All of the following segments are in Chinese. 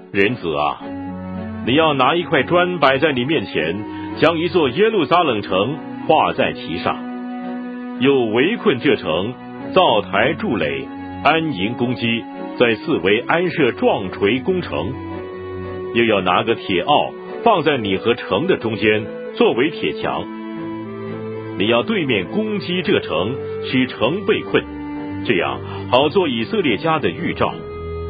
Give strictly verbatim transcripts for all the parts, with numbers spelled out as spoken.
人子啊，你要拿一块砖摆在你面前，将一座耶路撒冷城画在其上，又围困这城，造台筑垒，安营攻击，在四围安设撞锤攻城。又要拿个铁鏊放在你和城的中间，作为铁墙。你要对面攻击这城，使城被困，这样好做以色列家的预兆。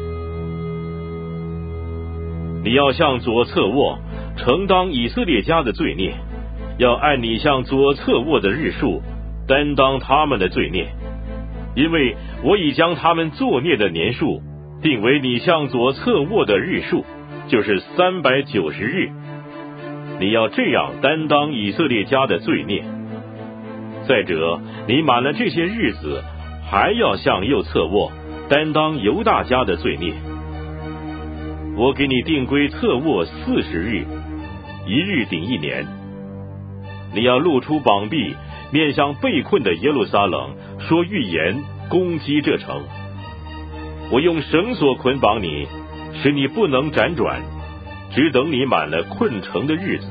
你要向左侧卧，承当以色列家的罪孽，要按你向左侧卧的日数，担当他们的罪孽，因为我已将他们作孽的年数定为你向左侧卧的日数，就是三百九十日。你要这样担当以色列家的罪孽。再者，你满了这些日子，还要向右侧卧，担当犹大家的罪孽。我给你定规侧卧四十日，一日顶一年。你要露出膀臂，面向被困的耶路撒冷，说预言，攻击这城。我用绳索捆绑你，使你不能辗转，只等你满了困城的日子。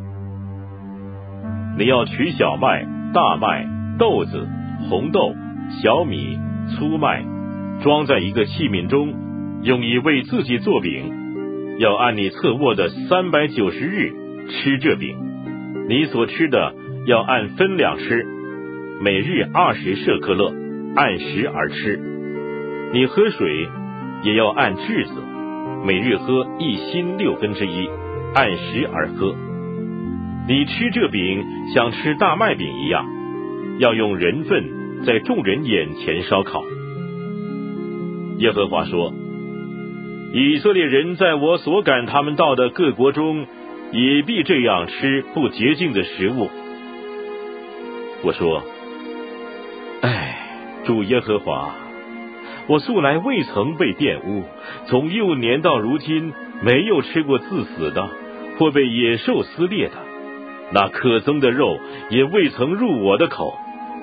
你要取小麦、大麦、豆子、红豆、小米、粗麦，装在一个器皿中，用以为自己做饼。要按你侧卧的三百九十日吃这饼。你所吃的要按分量吃，每日二十舍克勒，按时而吃。你喝水也要按质子，每日喝一薪六分之一，按时而喝。你吃这饼像吃大麦饼一样，要用人粪在众人眼前烧烤。耶和华说，以色列人在我所赶他们到的各国中，也必这样吃不洁净的食物。我说，唉，主耶和华，我素来未曾被玷污，从幼年到如今，没有吃过自死的，或被野兽撕裂的，那可憎的肉也未曾入我的口。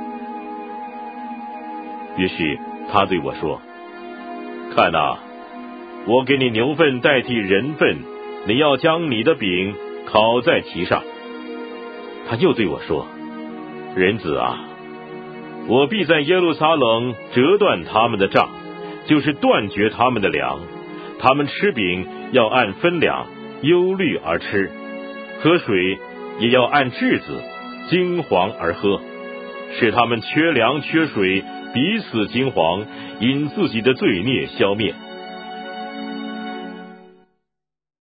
于是他对我说，看啊，我给你牛粪代替人粪，你要将你的饼烤在其上。他又对我说，人子啊，我必在耶路撒冷折断他们的杖，就是断绝他们的粮。他们吃饼要按分量，忧虑而吃，喝水也要按质子，惊惶而喝，使他们缺粮缺水，彼此惊惶，因自己的罪孽消灭。